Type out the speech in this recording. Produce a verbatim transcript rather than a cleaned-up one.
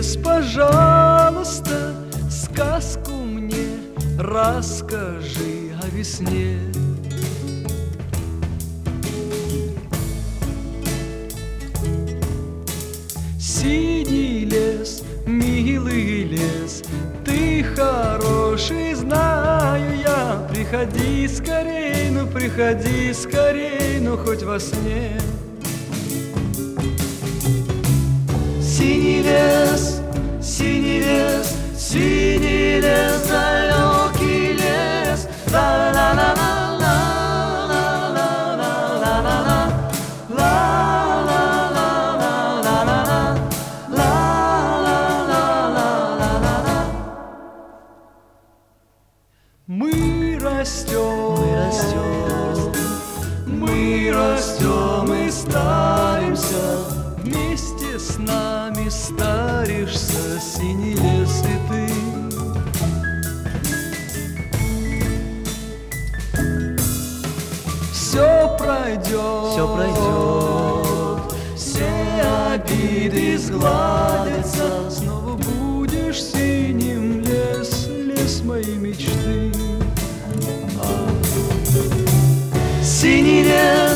лес, пожалуйста, сказку мне расскажи о весне. Синий лес, милый лес, ты хороший, знаю я. Приходи скорей, ну приходи скорей, ну хоть во сне. Синий лес, синий лес, синий лес, далекий лес, ла-ла-ла-ла. Мы растем, мы растем, мы растем и старимся. Вместе с нами старишься, синий лес и ты. Все пройдет, все пройдет, все обиды сгладятся. Снова будешь синим лес, лес моей мечты. Синий лес.